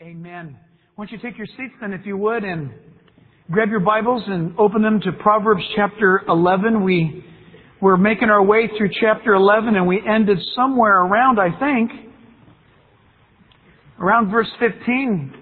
Amen. Why don't you take your seats then, if you would, and grab your Bibles and open them to Proverbs chapter 11. We're making our way through chapter 11, and we ended somewhere around, I think, around verse 15.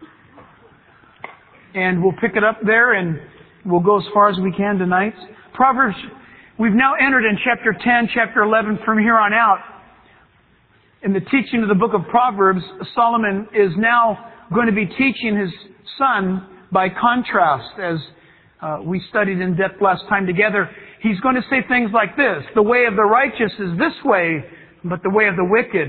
And we'll pick it up there, and we'll go as far as we can tonight. Proverbs, we've now entered in chapter 10, chapter 11 from here on out. In the teaching of the book of Proverbs, Solomon is now going to be teaching his son by contrast, as we studied in depth last time together. He's going to say things like this: the way of the righteous is this way, but the way of the wicked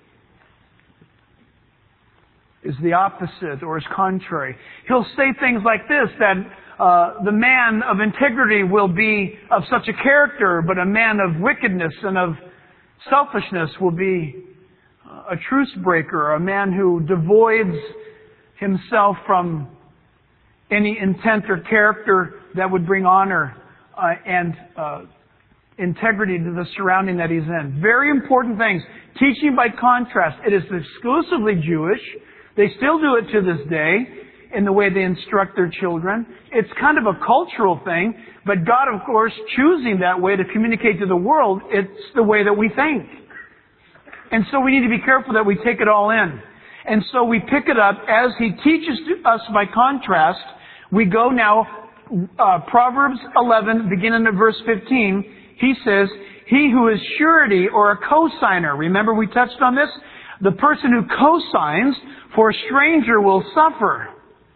is the opposite or is contrary. He'll say things like this, that the man of integrity will be of such a character, but a man of wickedness and of selfishness will be a truce breaker, a man who devoids himself from any intent or character that would bring honor and integrity to the surrounding that he's in. Very important things. Teaching by contrast. It is exclusively Jewish. They still do it to this day in the way they instruct their children. It's kind of a cultural thing, but God, of course, choosing that way to communicate to the world, it's the way that we think. And so we need to be careful that we take it all in. And so we pick it up as he teaches to us by contrast. We go now, Proverbs 11, beginning at verse 15. He says, he who is surety or a cosigner. Remember we touched on this? The person who cosigns for a stranger will suffer.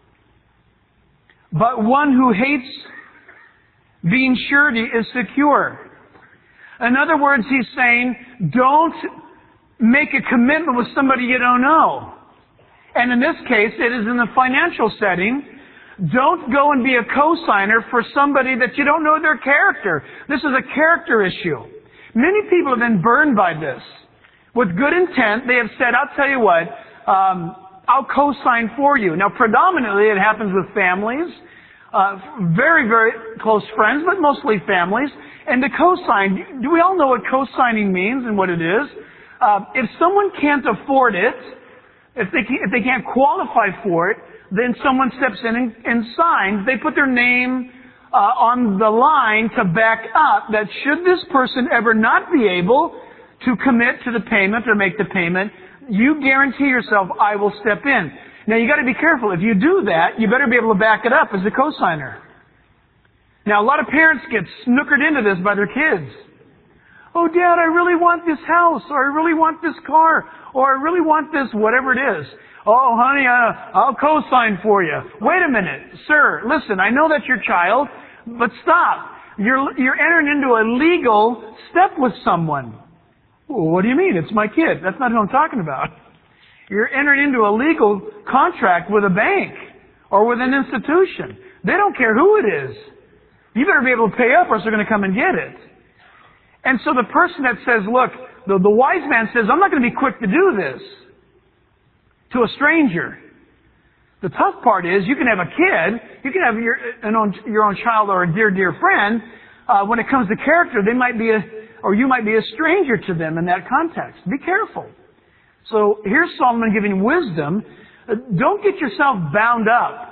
But one who hates being surety is secure. In other words, he's saying, don't make a commitment with somebody you don't know. And in this case, it is in the financial setting. Don't go and be a cosigner for somebody that you don't know their character. This is a character issue. Many people have been burned by this. With good intent, they have said, I'll tell you what, I'll co-sign for you. Now, predominantly it happens with families, very, very close friends, but mostly families. And to co-sign, do we all know what co-signing means and what it is? If someone can't afford it, if they can't qualify for it, then someone steps in and signs. They put their name on the line to back up that should this person ever not be able to commit to the payment or make the payment, you guarantee yourself, I will step in. Now you got to be careful. If you do that, you better be able to back it up as a cosigner. Now a lot of parents get snookered into this by their kids. Oh, Dad, I really want this house, or I really want this car, or I really want this, whatever it is. Oh, honey, I'll co-sign for you. Wait a minute. Sir, listen, I know that's your child, but stop. You're entering into a legal step with someone. Well, what do you mean? It's my kid. That's not who I'm talking about. You're entering into a legal contract with a bank or with an institution. They don't care who it is. You better be able to pay up or else they're going to come and get it. And so the person that says, look, the wise man says, I'm not going to be quick to do this to a stranger. The tough part is you can have a kid, you can have your own child or a dear, dear friend. When it comes to character, they might be you might be a stranger to them in that context. Be careful. So here's Solomon giving wisdom. Don't get yourself bound up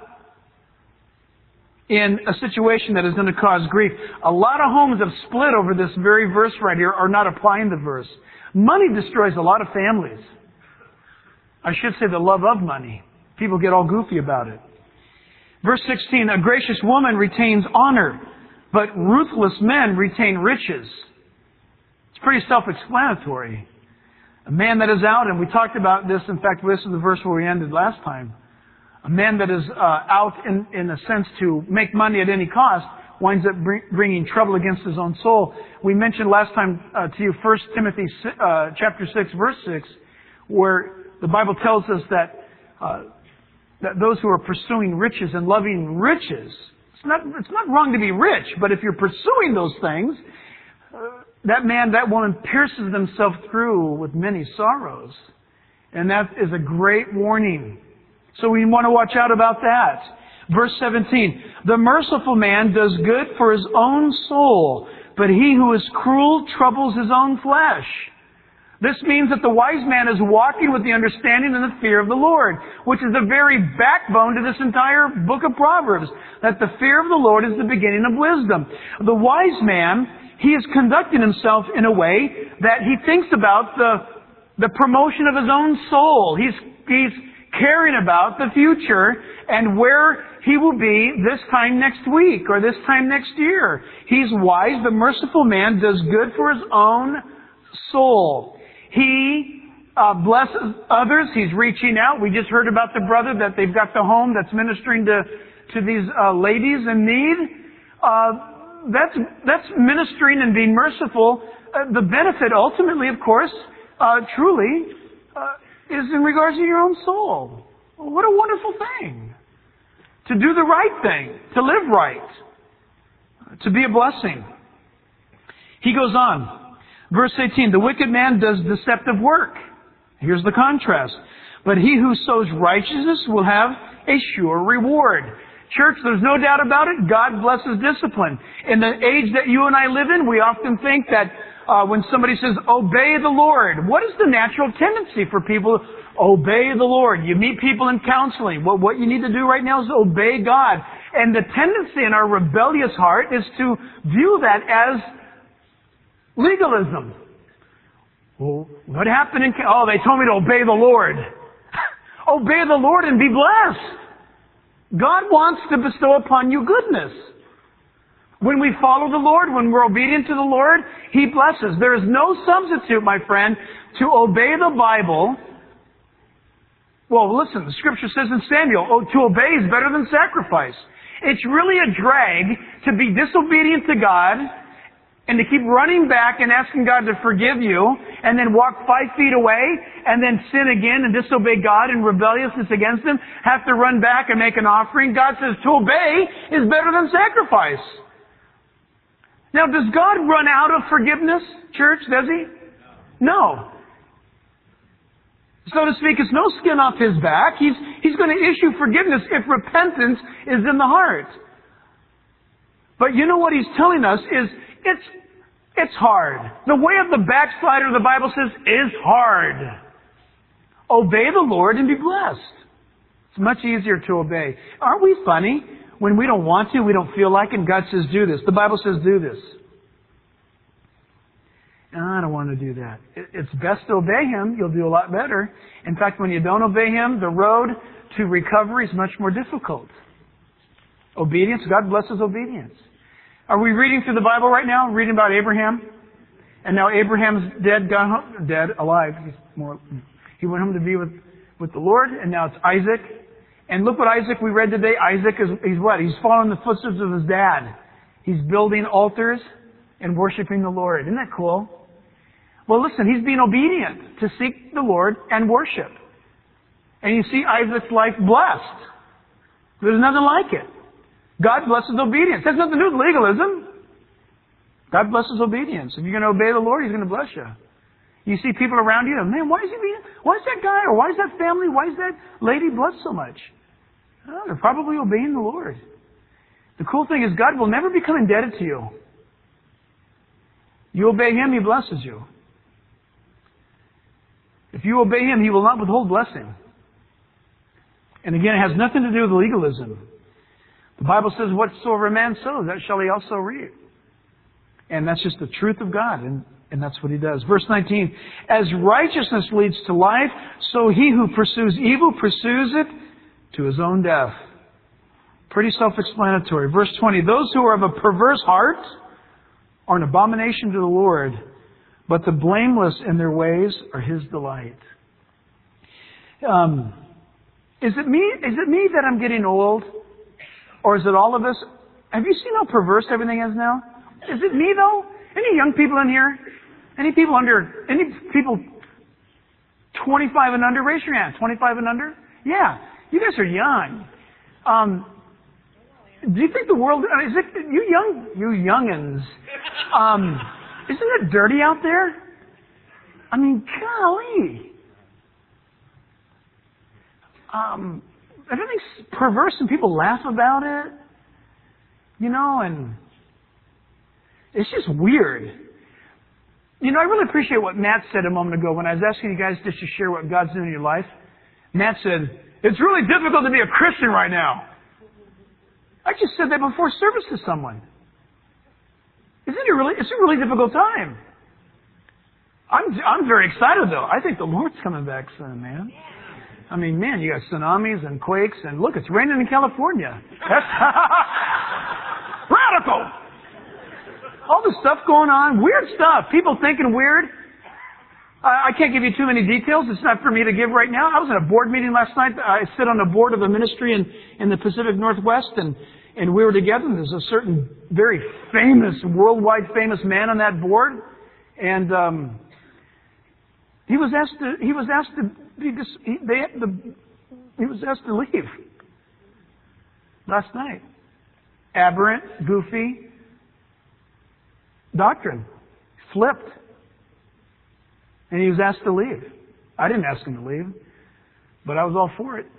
in a situation that is going to cause grief. A lot of homes have split over this very verse right here, or not applying the verse. Money destroys a lot of families. I should say the love of money. People get all goofy about it. Verse 16, a gracious woman retains honor, but ruthless men retain riches. It's pretty self-explanatory. A man that is out, and we talked about this, in fact, this is the verse where we ended last time. A man that is out in a sense to make money at any cost winds up bringing trouble against his own soul. We mentioned last time to you 1 Timothy chapter 6, verse 6, where the Bible tells us that those who are pursuing riches and loving riches, it's not wrong to be rich, but if you're pursuing those things, that man, that woman pierces themselves through with many sorrows. And that is a great warning. So we want to watch out about that. Verse 17, the merciful man does good for his own soul, but he who is cruel troubles his own flesh. This means that the wise man is walking with the understanding and the fear of the Lord, which is the very backbone to this entire book of Proverbs, that the fear of the Lord is the beginning of wisdom. The wise man, he is conducting himself in a way that he thinks about the promotion of his own soul. He's caring about the future and where he will be this time next week or this time next year. He's wise. The merciful man does good for his own soul. He blesses others. He's reaching out. We just heard about the brother that they've got the home that's ministering to these ladies in need. That's ministering and being merciful. The benefit ultimately, of course, truly, is in regards to your own soul. What a wonderful thing. To do the right thing. To live right. To be a blessing. He goes on. Verse 18, the wicked man does deceptive work. Here's the contrast. But he who sows righteousness will have a sure reward. Church, there's no doubt about it. God blesses discipline. In the age that you and I live in, we often think that when somebody says, obey the Lord, what is the natural tendency for people to obey the Lord? You meet people in counseling. What you need to do right now is obey God. And the tendency in our rebellious heart is to view that as legalism. Well, what happened in... Oh, they told me to obey the Lord. Obey the Lord and be blessed. God wants to bestow upon you goodness. When we follow the Lord, when we're obedient to the Lord, He blesses. There is no substitute, my friend, to obey the Bible. Well, listen, the Scripture says in Samuel, to obey is better than sacrifice. It's really a drag to be disobedient to God and to keep running back and asking God to forgive you and then walk 5 feet away and then sin again and disobey God in rebelliousness against Him, have to run back and make an offering. God says to obey is better than sacrifice. Now, does God run out of forgiveness, church? Does He? No. So to speak, it's no skin off His back. He's going to issue forgiveness if repentance is in the heart. But you know what He's telling us is it's hard. The way of the backslider, the Bible says, is hard. Obey the Lord and be blessed. It's much easier to obey. Aren't we funny? When we don't want to, we don't feel like it, and God says, do this. The Bible says, do this. And I don't want to do that. It's best to obey Him. You'll do a lot better. In fact, when you don't obey Him, the road to recovery is much more difficult. Obedience, God blesses obedience. Are we reading through the Bible right now? Reading about Abraham? And now Abraham's alive. He went home to be with the Lord, and now it's Isaac. And look what Isaac we read today. Isaac he's what? He's following the footsteps of his dad. He's building altars and worshiping the Lord. Isn't that cool? Well, listen, he's being obedient to seek the Lord and worship. And you see Isaac's life blessed. There's nothing like it. God blesses obedience. It has nothing to do with legalism. God blesses obedience. If you're going to obey the Lord, He's going to bless you. You see people around you, man, why is that guy or why is that family, why is that lady blessed so much? Oh, they're probably obeying the Lord. The cool thing is God will never become indebted to you. You obey Him, He blesses you. If you obey Him, He will not withhold blessing. And again, it has nothing to do with legalism. The Bible says, whatsoever a man sows, that shall he also reap. And that's just the truth of God, and that's what He does. Verse 19, as righteousness leads to life, so he who pursues evil pursues it to his own death. Pretty self-explanatory. Verse 20, those who are of a perverse heart are an abomination to the Lord, but the blameless in their ways are His delight. Is it me that I'm getting old? Or is it all of us? Have you seen how perverse everything is now? Is it me though? Any young people in here? Any people 25 and under? Raise your hand. 25 and under? Yeah. You guys are young. Do you think the world, is it, you youngins, isn't it dirty out there? I mean, golly. Everything's perverse and people laugh about it. You know, and it's just weird. I really appreciate what Matt said a moment ago when I was asking you guys just to share what God's doing in your life. Matt said, it's really difficult to be a Christian right now. I just said that before service to someone. It's a really difficult time. I'm very excited though. I think the Lord's coming back soon, man. I mean, man, you got tsunamis and quakes and look, it's raining in California. That's radical. All this stuff going on, weird stuff. People thinking weird. I can't give you too many details. It's not for me to give right now. I was in a board meeting last night. I sit on the board of a ministry in the Pacific Northwest, and we were together. And there's a certain very famous, worldwide famous man on that board, and he was asked to leave last night. Aberrant, goofy doctrine, flipped. And he was asked to leave. I didn't ask him to leave, but I was all for it.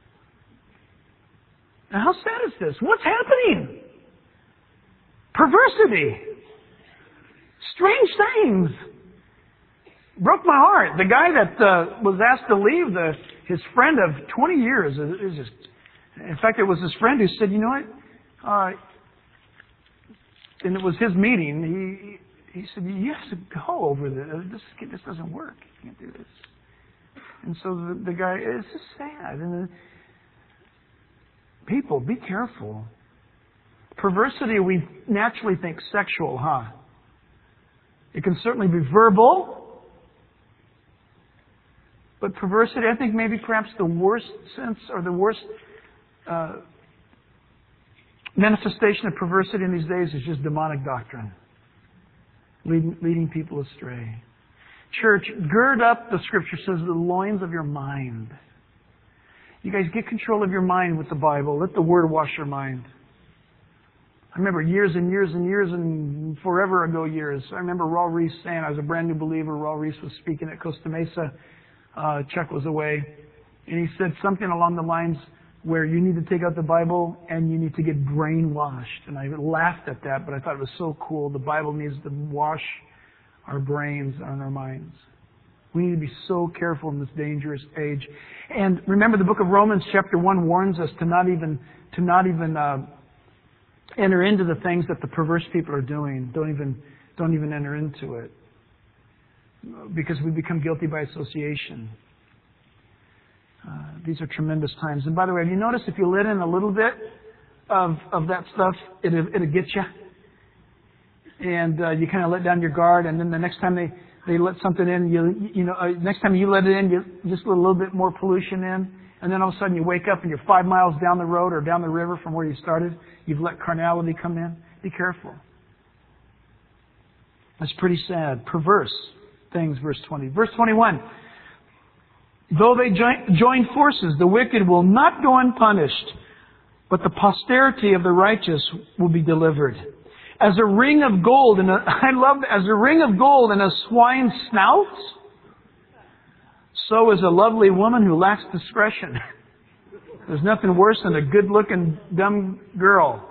Now, how sad is this? What's happening? Perversity. Strange things. Broke my heart. The guy that was asked to leave, his friend of 20 years, in fact, it was his friend who said, you know what? And it was his meeting. He said, you have to go over this. This doesn't work. You can't do this. And so the guy, it's just sad. And people, be careful. Perversity, we naturally think sexual, huh? It can certainly be verbal. But perversity, I think maybe perhaps the worst sense or the worst manifestation of perversity in these days is just demonic doctrine. Leading people astray. Church, gird up, the Scripture says, the loins of your mind. You guys get control of your mind with the Bible. Let the Word wash your mind. I remember years and years and years and forever ago years. I remember Raul Reese saying, I was a brand new believer. Raul Reese was speaking at Costa Mesa. Chuck was away. And he said something along the lines where you need to take out the Bible and you need to get brainwashed. And I laughed at that, but I thought it was so cool. The Bible needs to wash our brains and our minds. We need to be so careful in this dangerous age. And remember, the book of Romans chapter 1 warns us to not even enter into the things that the perverse people are doing. Don't even enter into it. Because we become guilty by association. These are tremendous times. And by the way, have you noticed if you let in a little bit of that stuff, it'll get you? And you kind of let down your guard, and then the next time they let something in, next time you let it in, you just let a little bit more pollution in, and then all of a sudden you wake up and you're 5 miles down the road or down the river from where you started. You've let carnality come in. Be careful. That's pretty sad. Perverse things, verse 20. Verse 21. Though they join forces, the wicked will not go unpunished, but the posterity of the righteous will be delivered. As a ring of gold as a ring of gold in a swine's snout, so is a lovely woman who lacks discretion. There's nothing worse than a good-looking dumb girl.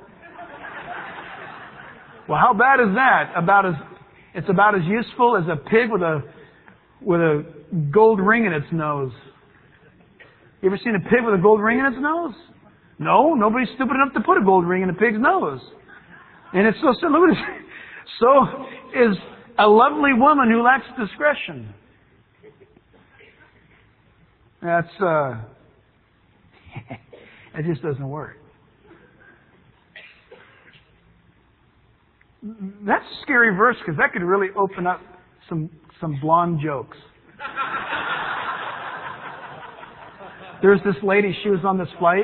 Well, how bad is that? It's about as useful as a pig with a gold ring in its nose. You ever seen a pig with a gold ring in its nose? No, nobody's stupid enough to put a gold ring in a pig's nose. And it's so is a lovely woman who lacks discretion. That's it just doesn't work. That's a scary verse because that could really open up some blonde jokes. There's this lady, she was on this flight.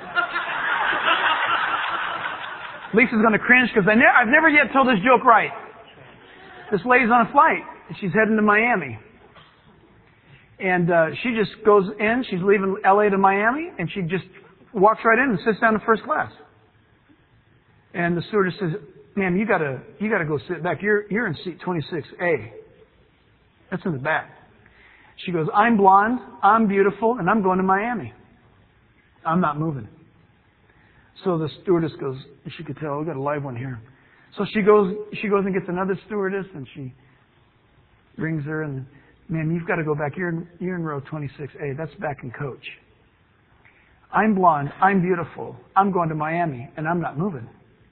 Lisa's going to cringe because I've never yet told this joke right. This lady's on a flight and she's heading to Miami. And she just goes in, she's leaving LA to Miami, and she just walks right in and sits down in first class. And the stewardess says, ma'am, you gotta go sit back. You're in seat 26A. That's in the back. She goes, I'm blonde, I'm beautiful, and I'm going to Miami. I'm not moving. So the stewardess goes, she could tell, we've got a live one here. So she goes and gets another stewardess, and Rings her and, man, you've got to go back. You're in row 26A. That's back in coach. I'm blonde. I'm beautiful. I'm going to Miami, and I'm not moving.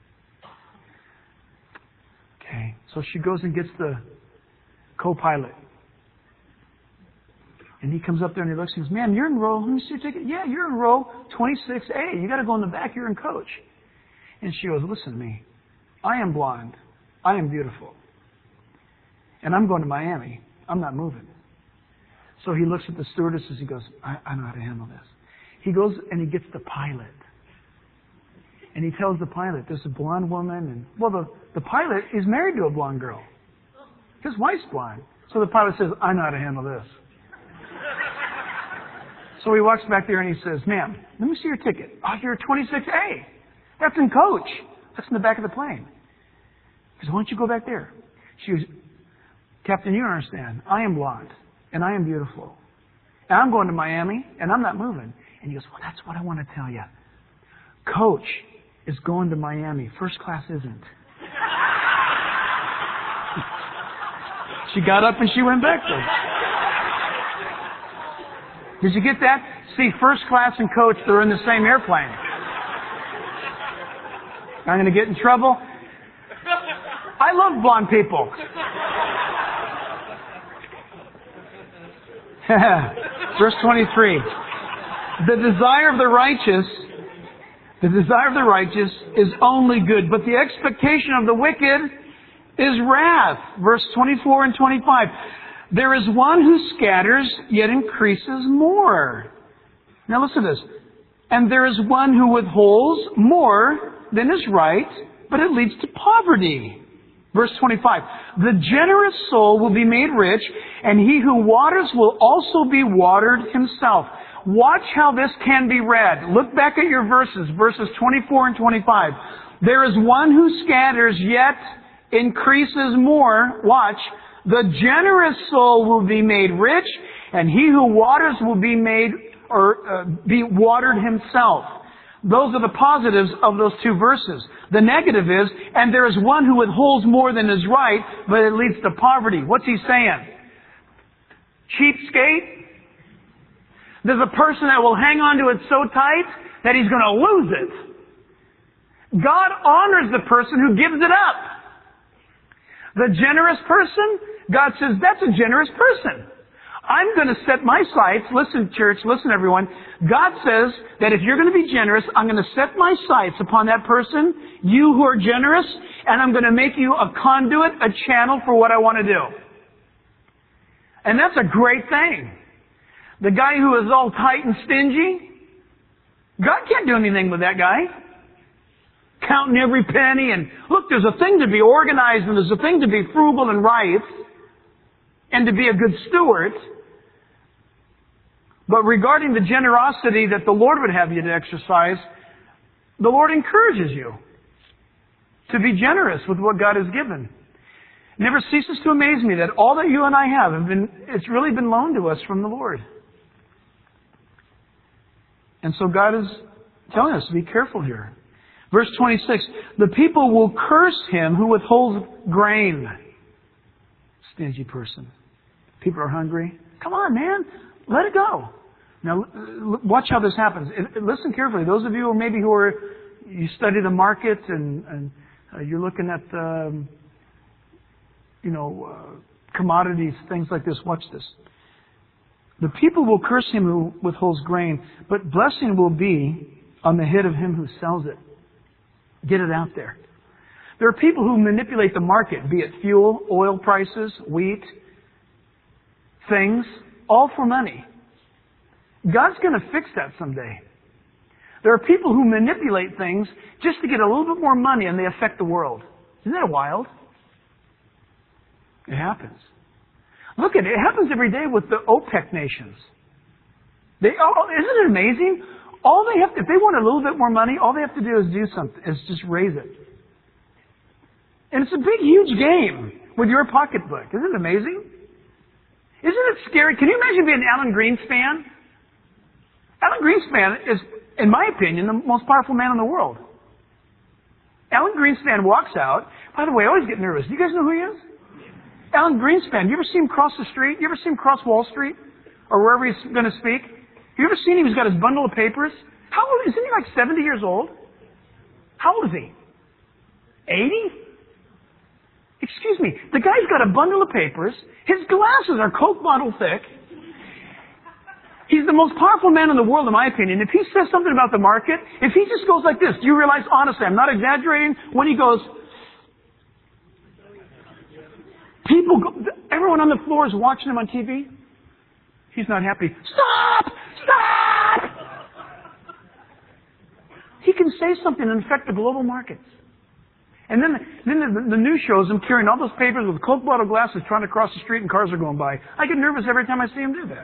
Okay. So she goes and gets the co-pilot. And he comes up there and he looks and says, ma'am, you're in row, let me see your ticket. Yeah, you're in row 26A. You got to go in the back. You're in coach. And she goes, listen to me. I am blonde. I am beautiful. And I'm going to Miami. I'm not moving. So he looks at the stewardesses. He goes, I know how to handle this. He goes and he gets the pilot. And he tells the pilot, there's a blonde woman. And well, the pilot is married to a blonde girl. His wife's blonde. So the pilot says, I know how to handle this. So he walks back there and he says, ma'am, let me see your ticket. Oh, you're 26A. That's in coach. That's in the back of the plane. He says, why don't you go back there? She goes, Captain, you don't understand. I am blonde and I am beautiful. And I'm going to Miami and I'm not moving. And he goes, well, that's what I want to tell you. Coach is going to Miami. First class isn't. She got up and she went back there. Did you get that? See, first class and coach, they're in the same airplane. I'm going to get in trouble. I love blonde people. Verse 23. The desire of the righteous is only good, but the expectation of the wicked is wrath. Verse 24 and 25. There is one who scatters, yet increases more. Now listen to this. And there is one who withholds more than is right, but it leads to poverty. Verse 25. The generous soul will be made rich, and he who waters will also be watered himself. Watch how this can be read. Look back at your verses 24 and 25. There is one who scatters, yet increases more. Watch. The generous soul will be made rich, and he who waters will be made be watered himself. Those are the positives of those two verses. The negative is, and there is one who withholds more than is right, but it leads to poverty. What's he saying? Cheapskate? There's a person that will hang on to it so tight that he's going to lose it. God honors the person who gives it up. The generous person, God says, that's a generous person. I'm going to set my sights. Listen, church, listen, everyone. God says that if you're going to be generous, I'm going to set my sights upon that person, you who are generous, and I'm going to make you a conduit, a channel for what I want to do. And that's a great thing. The guy who is all tight and stingy, God can't do anything with that guy. Counting every penny and look, there's a thing to be organized and there's a thing to be frugal and right and to be a good steward. But regarding the generosity that the Lord would have you to exercise, the Lord encourages you to be generous with what God has given. It never ceases to amaze me that all that you and I have it's really been loaned to us from the Lord. And so God is telling us to be careful here. Verse 26, the people will curse him who withholds grain. Stingy person. People are hungry. Come on, man. Let it go. Now, watch how this happens. Listen carefully. Those of you you study the market and you're looking at, commodities, things like this. Watch this. The people will curse him who withholds grain, but blessing will be on the head of him who sells it. Get it out there. There are people who manipulate the market, be it fuel, oil prices, wheat, things, all for money. God's going to fix that someday. There are people who manipulate things just to get a little bit more money and they affect the world. Isn't that wild? It happens. Look at it. It happens every day with the OPEC nations. Isn't it amazing? If they want a little bit more money, all they have to do is just raise it. And it's a big, huge game with your pocketbook. Isn't it amazing? Isn't it scary? Can you imagine being an Alan Greenspan? Alan Greenspan is, in my opinion, the most powerful man in the world. Alan Greenspan walks out. By the way, I always get nervous. Do you guys know who he is? Alan Greenspan, you ever see him cross the street? You ever see him cross Wall Street? Or wherever he's going to speak? You ever seen him? He's got his bundle of papers. How old? Isn't he like 70 years old? How old is he? 80? Excuse me. The guy's got a bundle of papers. His glasses are Coke bottle thick. He's the most powerful man in the world, in my opinion. If he says something about the market, if he just goes like this, do you realize, honestly, I'm not exaggerating, when he goes, people go, everyone on the floor is watching him on TV. He's not happy. Stop! Stop! He can say something and affect the global markets. And then the news shows him carrying all those papers with Coke bottle glasses trying to cross the street and cars are going by. I get nervous every time I see him do that.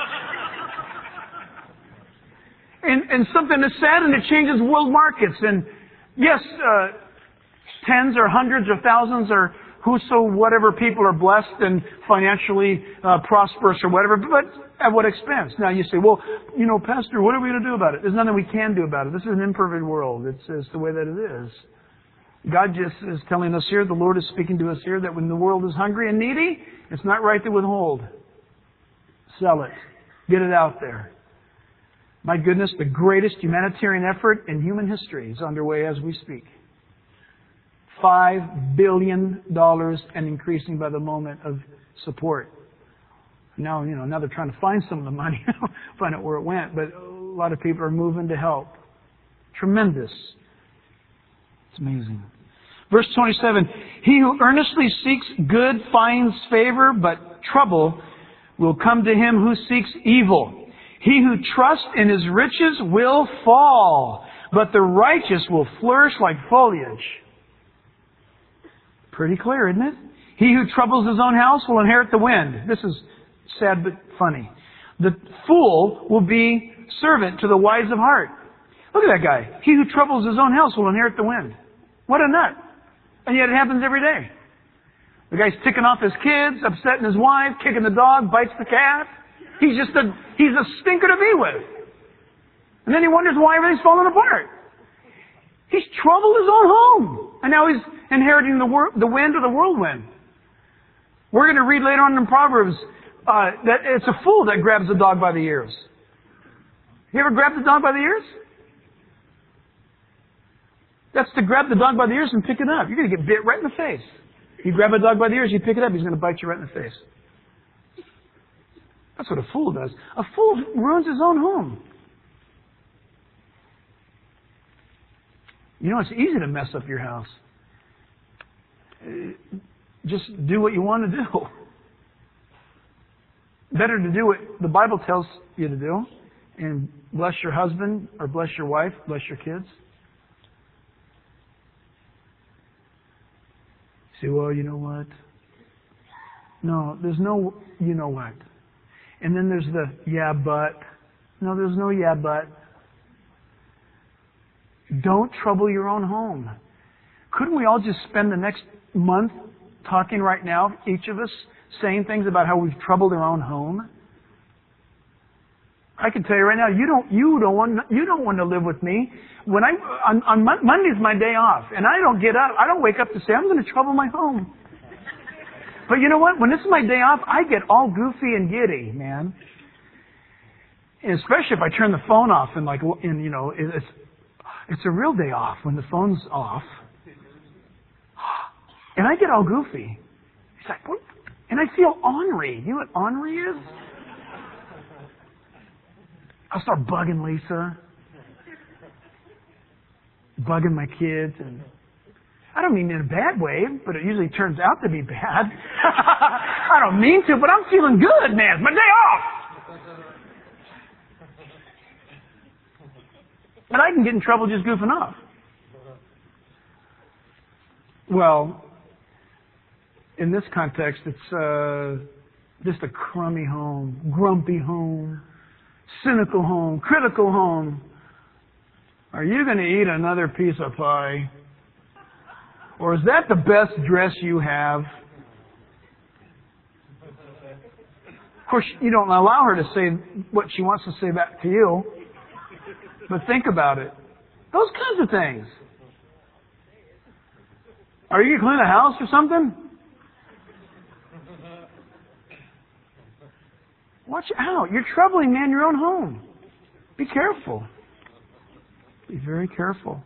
And something is said and it changes world markets. And yes, tens or hundreds or thousands or whatever people are blessed and financially prosperous or whatever, but at what expense? Now you say, well, Pastor, what are we going to do about it? There's nothing we can do about it. This is an imperfect world. It's the way that it is. God just is telling us here, the Lord is speaking to us here, that when the world is hungry and needy, it's not right to withhold. Sell it. Get it out there. My goodness, the greatest humanitarian effort in human history is underway as we speak. $5 billion and increasing by the moment of support. Now, now they're trying to find some of the money, find out where it went, but a lot of people are moving to help. Tremendous. It's amazing. Verse 27, he who earnestly seeks good finds favor, but trouble will come to him who seeks evil. He who trusts in his riches will fall, but the righteous will flourish like foliage. Pretty clear, isn't it? He who troubles his own house will inherit the wind. This is sad but funny. The fool will be servant to the wise of heart. Look at that guy. He who troubles his own house will inherit the wind. What a nut. And yet it happens every day. The guy's ticking off his kids, upsetting his wife, kicking the dog, bites the cat. He's a stinker to be with. And then he wonders why everything's falling apart. He's troubled his own home. And now he's inheriting the wind or the whirlwind. We're going to read later on in Proverbs that it's a fool that grabs the dog by the ears. You ever grabbed the dog by the ears? That's to grab the dog by the ears and pick it up. You're going to get bit right in the face. You grab a dog by the ears, you pick it up, he's going to bite you right in the face. That's what a fool does. A fool ruins his own home. It's easy to mess up your house. Just do what you want to do. Better to do what the Bible tells you to do and bless your husband or bless your wife, bless your kids. Say, well, you know what? No, there's no you know what. And then there's the yeah, but. No, there's no yeah, but. Don't trouble your own home. Couldn't we all just spend the next month talking right now, each of us, saying things about how we've troubled our own home? I can tell you right now, you don't want to live with me. When on Monday's my day off, and I don't wake up to say I'm going to trouble my home. But you know what? When this is my day off, I get all goofy and giddy, man. And especially if I turn the phone off and it's a real day off when the phone's off. And I get all goofy. It's like, what? And I feel ornery. You know what ornery is? I'll start bugging Lisa. Bugging my kids. And I don't mean in a bad way, but it usually turns out to be bad. I don't mean to, but I'm feeling good, man. It's my day off. And I can get in trouble just goofing off. Well, in this context, it's just a crummy home, grumpy home, cynical home, critical home. Are you going to eat another piece of pie? Or is that the best dress you have? Of course, you don't allow her to say what she wants to say back to you. But think about it. Those kinds of things. Are you going to clean the house or something? Watch out. You're troubling, man, your own home. Be careful. Be very careful.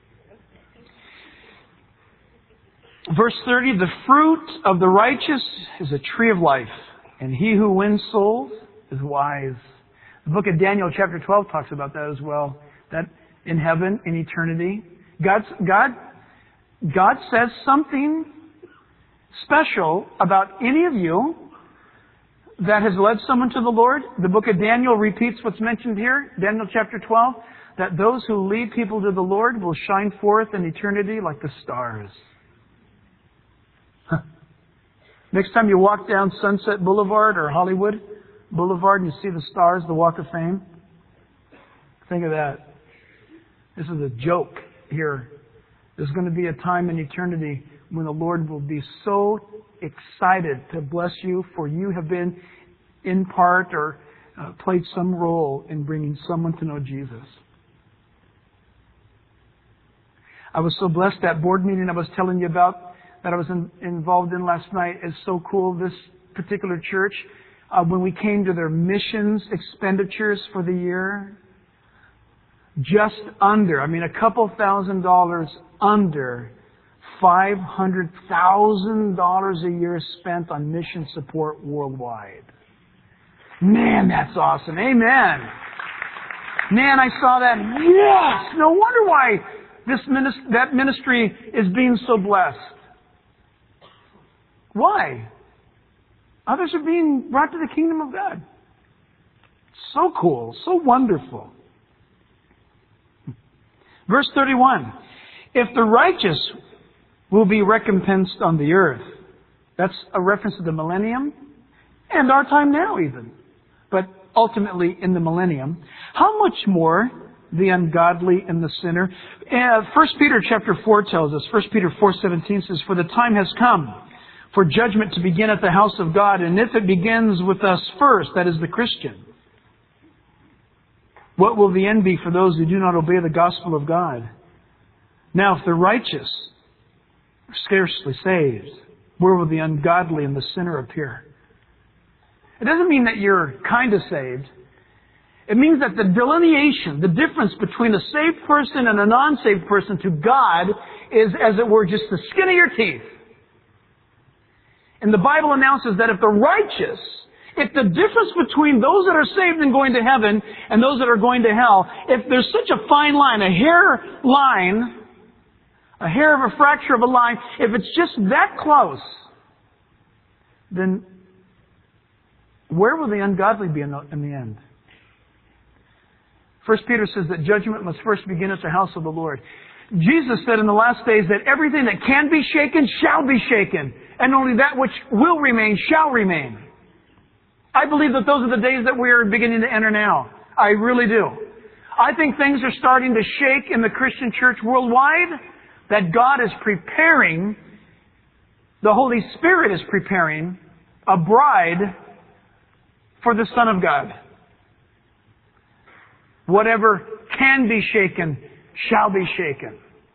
Verse 30, the fruit of the righteous is a tree of life, and he who wins souls is wise. The book of Daniel chapter 12 talks about that as well. That in heaven, in eternity, God says something special about any of you that has led someone to the Lord. The book of Daniel repeats what's mentioned here, Daniel chapter 12, that those who lead people to the Lord will shine forth in eternity like the stars. Next time you walk down Sunset Boulevard or Hollywood Boulevard and you see the stars, the Walk of Fame, think of that. This is a joke here. There's going to be a time in eternity when the Lord will be so excited to bless you, for you have been in part or played some role in bringing someone to know Jesus. I was so blessed. That board meeting I was telling you about that I was involved in last night is so cool. This particular church, when we came to their missions expenditures for the year, just under, a couple $1,000 under $500,000 a year spent on mission support worldwide. Man, that's awesome. Amen. Man, I saw that. Yes! No wonder why that ministry is being so blessed. Why? Others are being brought to the kingdom of God. So cool. So wonderful. Verse 31. If the righteous will be recompensed on the earth. That's a reference to the millennium and our time now even. But ultimately in the millennium. How much more the ungodly and the sinner? 1 Peter chapter 4 tells us, 1 Peter 4:17 says, for the time has come for judgment to begin at the house of God, and if it begins with us first, that is the Christian, what will the end be for those who do not obey the gospel of God? Now, if the righteous are scarcely saved, where will the ungodly and the sinner appear? It doesn't mean that you're kind of saved. It means that the delineation, the difference between a saved person and a non-saved person to God is, as it were, just the skin of your teeth. And the Bible announces that if the righteous, if the difference between those that are saved and going to heaven and those that are going to hell, if there's such a fine line, a hair line, a hair of a fracture of a line, if it's just that close, then where will the ungodly be in the end? 1 Peter says that judgment must first begin at the house of the Lord. Jesus said in the last days that everything that can be shaken shall be shaken, and only that which will remain shall remain. I believe that those are the days that we are beginning to enter now. I really do. I think things are starting to shake in the Christian church worldwide, that God is preparing, the Holy Spirit is preparing a bride for the Son of God. Whatever can be shaken shall be shaken.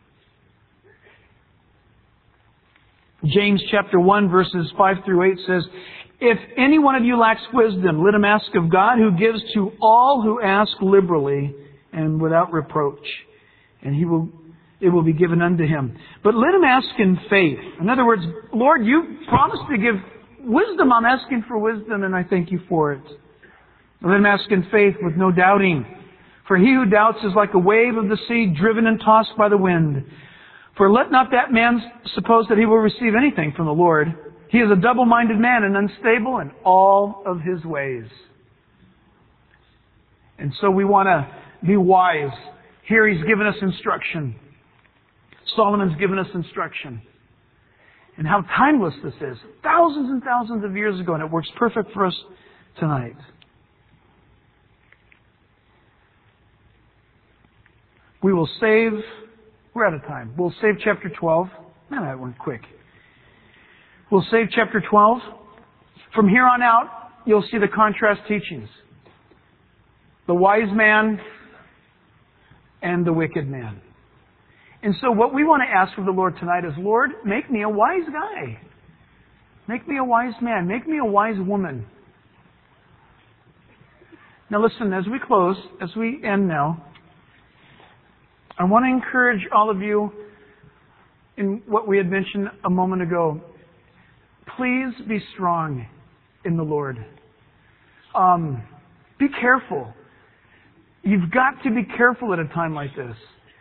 James chapter 1 verses 5 through 8 says, if any one of you lacks wisdom, let him ask of God, who gives to all who ask liberally and without reproach, and it will be given unto him. But let him ask in faith. In other words, Lord, you promised to give wisdom. I'm asking for wisdom, and I thank you for it. Let him ask in faith with no doubting. For he who doubts is like a wave of the sea, driven and tossed by the wind. For let not that man suppose that he will receive anything from the Lord. He is a double-minded man and unstable in all of his ways. And so we want to be wise. Here he's given us instruction. Solomon's given us instruction. And how timeless this is. Thousands and thousands of years ago, and it works perfect for us tonight. We will save, we're out of time. We'll save chapter 12. Man, that went quick. We'll save chapter 12. From here on out, you'll see the contrast teachings. The wise man and the wicked man. And so what we want to ask of the Lord tonight is, Lord, make me a wise guy. Make me a wise man. Make me a wise woman. Now listen, as we close, as we end now, I want to encourage all of you in what we had mentioned a moment ago. Please be strong in the Lord. Be careful. You've got to be careful at a time like this.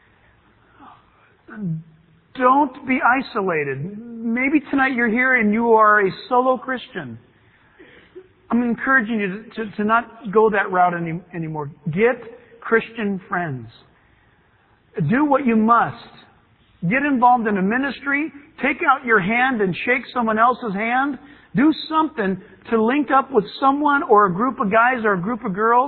Don't be isolated. Maybe tonight you're here and you are a solo Christian. I'm encouraging you to not go that route anymore. Get Christian friends. Do what you must. Get involved in a ministry. Take out your hand and shake someone else's hand. Do something to link up with someone or a group of guys or a group of girls.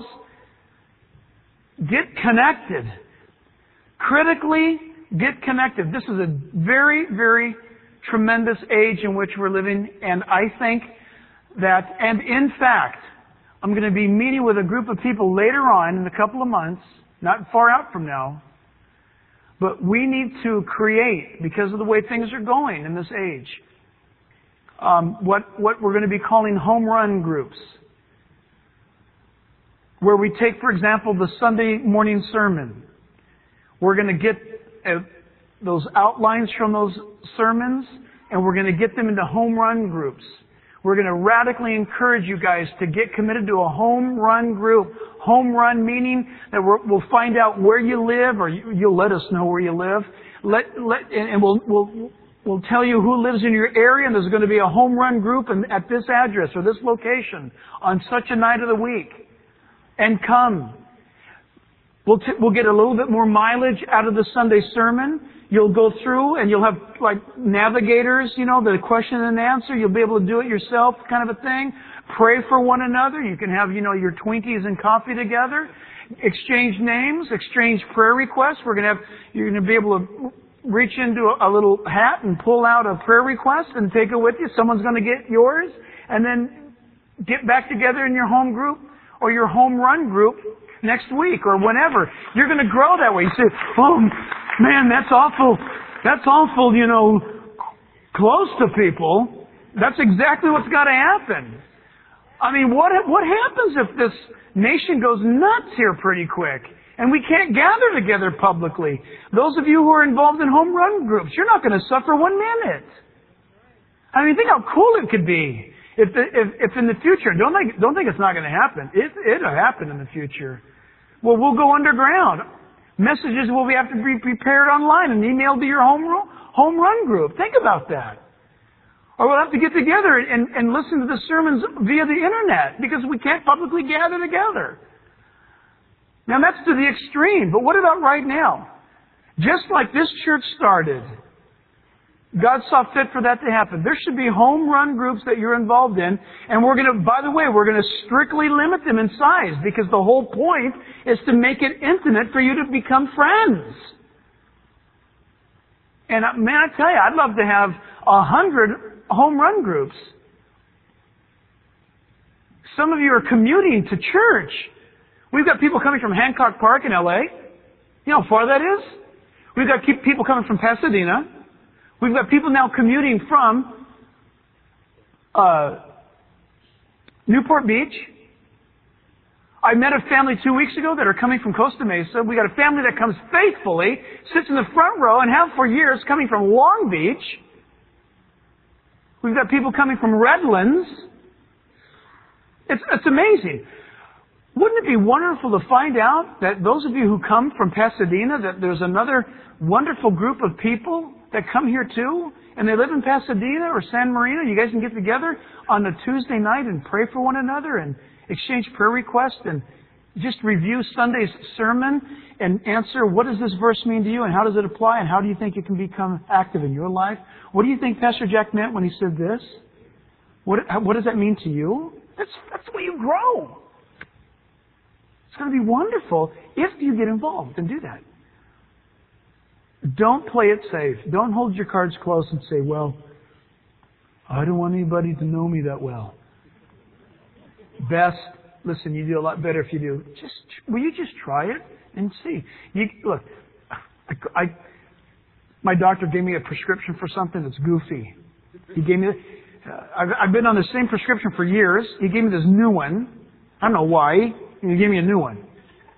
Get connected. Critically, get connected. This is a very, very tremendous age in which we're living, and I think that, and in fact, I'm going to be meeting with a group of people later on in a couple of months, not far out from now, but we need to create, because of the way things are going in this age, what we're going to be calling home run groups, where we take, for example, the Sunday morning sermon. We're going to get those outlines from those sermons, and we're going to get them into home run groups. We're going to radically encourage you guys to get committed to a home run group. Home run meaning that we'll find out where you live, or you'll let us know where you live. And we'll tell you who lives in your area, and there's going to be a home run group at this address or this location on such a night of the week. And come. We'll get a little bit more mileage out of the Sunday sermon. You'll go through and you'll have like navigators, the question and answer. You'll be able to do it yourself kind of a thing. Pray for one another. You can have, your Twinkies and coffee together. Exchange names, exchange prayer requests. You're going to be able to reach into a little hat and pull out a prayer request and take it with you. Someone's going to get yours and then get back together in your home group or your home run group next week or whenever. You're going to grow that way. You say, oh, man, that's awful, close to people. That's exactly what's got to happen. I mean, what happens if this nation goes nuts here pretty quick and we can't gather together publicly? Those of you who are involved in home run groups, you're not going to suffer 1 minute. I mean, think how cool it could be if in the future, don't think it's not going to happen. It'll happen in the future. Well, we'll go underground. Messages will have to be prepared online and emailed to your home run group. Think about that. Or we'll have to get together and listen to the sermons via the internet because we can't publicly gather together. Now that's to the extreme, but what about right now? Just like this church started, God saw fit for that to happen. There should be home run groups that you're involved in, and we're going to strictly limit them in size because the whole point is to make it intimate for you to become friends. And man, I tell you, I'd love to have 100 home run groups. Some of you are commuting to church. We've got people coming from Hancock Park in LA. You know how far that is? We've got people coming from Pasadena. We've got people now commuting from Newport Beach. I met a family 2 weeks ago that are coming from Costa Mesa. We got a family that comes faithfully, sits in the front row, and have for years coming from Long Beach. We've got people coming from Redlands. It's amazing. Wouldn't it be wonderful to find out that those of you who come from Pasadena, that there's another wonderful group of people that come here too, and they live in Pasadena or San Marino? You guys can get together on a Tuesday night and pray for one another and exchange prayer requests and just review Sunday's sermon and answer, what does this verse mean to you and how does it apply and how do you think it can become active in your life? What do you think Pastor Jack meant when he said this? What does that mean to you? That's the way you grow. It's going to be wonderful if you get involved and do that. Don't play it safe. Don't hold your cards close and say, well, I don't want anybody to know me that well. Listen, you do a lot better if you do. Will you just try it and see? Look, my doctor gave me a prescription for something that's goofy. He gave me, I've been on the same prescription for years. He gave me this new one. I don't know why. And he gave me a new one.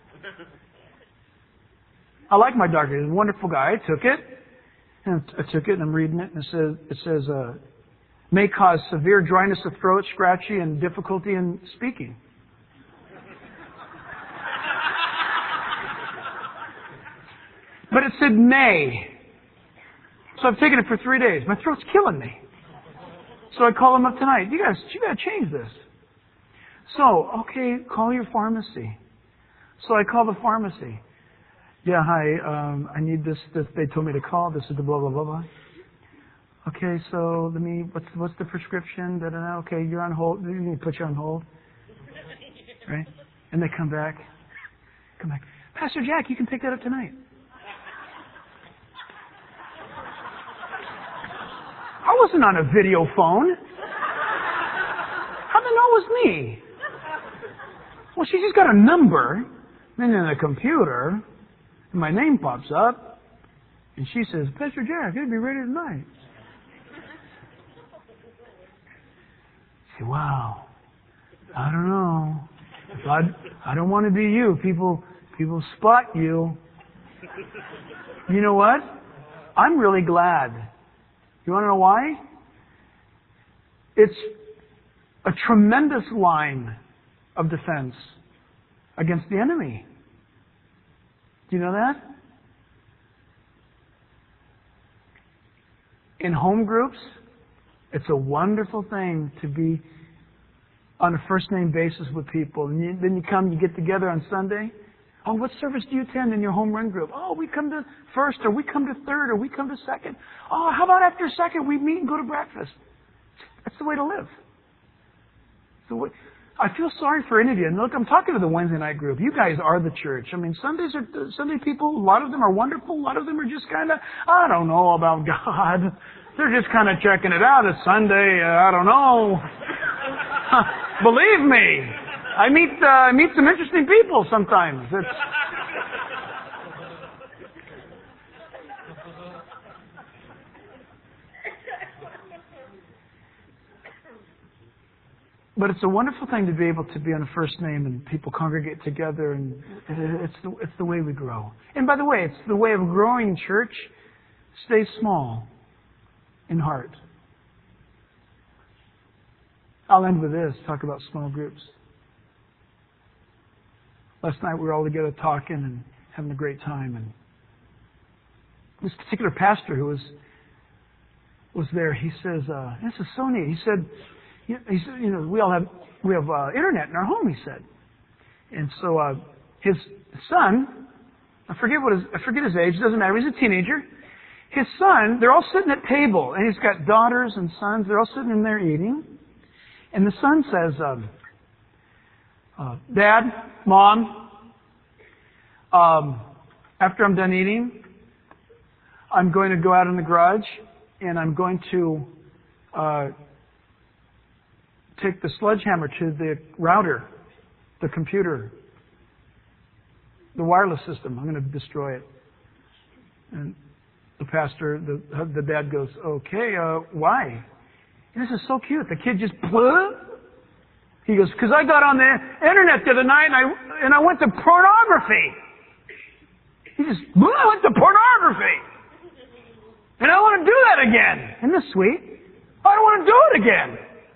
I like my doctor. He's a wonderful guy. I took it. And I'm reading it, and it says, may cause severe dryness of throat, scratchy, and difficulty in speaking. But it said may. So I've taken it for 3 days. My throat's killing me. So I call him up tonight. You gotta change this. So, okay, call your pharmacy. So I call the pharmacy. Yeah, hi, I need this, they told me to call. This is the blah, blah, blah, blah. Okay, so what's the prescription? Da, da, da. Okay, you're on hold. We need to put you on hold. Right? And they come back. Pastor Jack, you can pick that up tonight. I wasn't on a video phone. How did they know it was me? Well, she just got a number, and in the computer, and my name pops up, and she says, Pastor Jack, it'll be ready tonight. I say, wow, I don't know. I don't want to be you. People spot you. You know what? I'm really glad. You want to know why? It's a tremendous line of defense against the enemy. Do you know that? In home groups, it's a wonderful thing to be on a first name basis with people. And then you get together on Sunday. Oh, what service do you attend in your home run group? Oh, we come to first, or we come to third, or we come to second. Oh, how about after second we meet and go to breakfast? That's the way to live. So I feel sorry for any of you. And look, I'm talking to the Wednesday night group. You guys are the church. I mean, Sunday people, a lot of them are wonderful. A lot of them are just kind of, I don't know about God. They're just kind of checking it out. It's Sunday. I don't know. Believe me. I meet some interesting people sometimes. But it's a wonderful thing to be able to be on a first name and people congregate together, and it's the way we grow. And by the way, it's the way of growing church. Stay small in heart. I'll end with this, talk about small groups. Last night we were all together talking and having a great time, and this particular pastor who was there, he says, this is so neat. He said, you know, we have internet in our home, he said. And so his son, I forget his age, doesn't matter, he's a teenager. His son, they're all sitting at table, and he's got daughters and sons, they're all sitting in there eating. And the son says, Dad, Mom, after I'm done eating, I'm going to go out in the garage and I'm going to take the sledgehammer to the router, the computer, the wireless system. I'm going to destroy it. And the pastor, the dad goes, okay, why? And this is so cute. The kid just, he goes, because I got on the internet the other night and I went to pornography. He just, I went to pornography. And I want to do that again. Isn't this sweet? I don't want to do it again.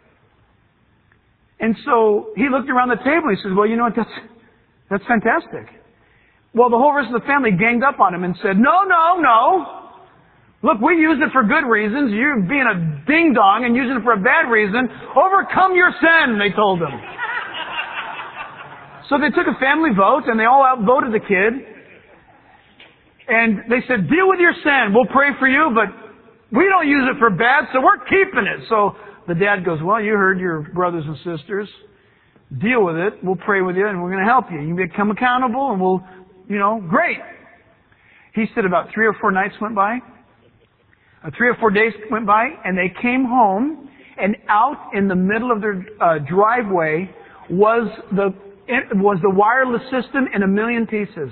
And so he looked around the table and he says, well, you know what, that's fantastic. Well, the whole rest of the family ganged up on him and said, no. Look, we use it for good reasons. You're being a ding-dong and using it for a bad reason. Overcome your sin, they told him. So they took a family vote and they all outvoted the kid. And they said, deal with your sin. We'll pray for you, but we don't use it for bad, so we're keeping it. So the dad goes, well, you heard your brothers and sisters. Deal with it. We'll pray with you and we're going to help you. You become accountable and we'll, great. He said about 3 or 4 nights went by. 3 or 4 days went by, and they came home, and out in the middle of their driveway was the wireless system in 1,000,000 pieces.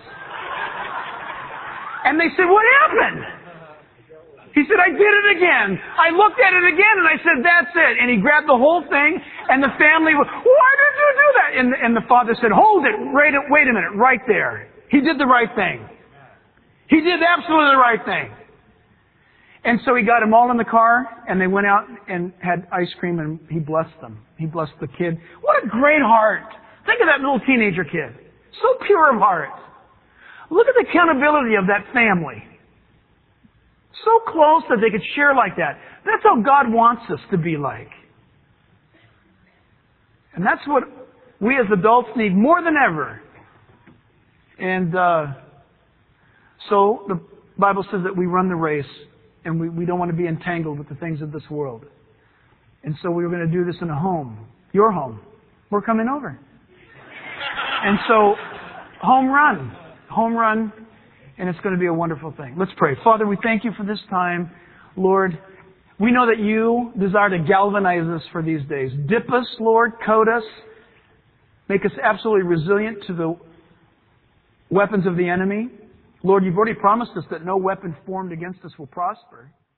And they said, what happened? He said, I did it again. I looked at it again, and I said, that's it. And he grabbed the whole thing, and the family was, why did you do that? And the father said, hold it, wait a minute, right there. He did the right thing. He did absolutely the right thing. And so he got them all in the car, and they went out and had ice cream, and he blessed them. He blessed the kid. What a great heart. Think of that little teenager kid. So pure of heart. Look at the accountability of that family. So close that they could share like that. That's how God wants us to be like. And that's what we as adults need more than ever. And so the Bible says that we run the race, and we don't want to be entangled with the things of this world. And so we were going to do this in a home. Your home. We're coming over. And so, home run, and it's going to be a wonderful thing. Let's pray. Father, we thank you for this time. Lord, we know that you desire to galvanize us for these days. Dip us, Lord, coat us, make us absolutely resilient to the weapons of the enemy. Lord, you've already promised us that no weapon formed against us will prosper.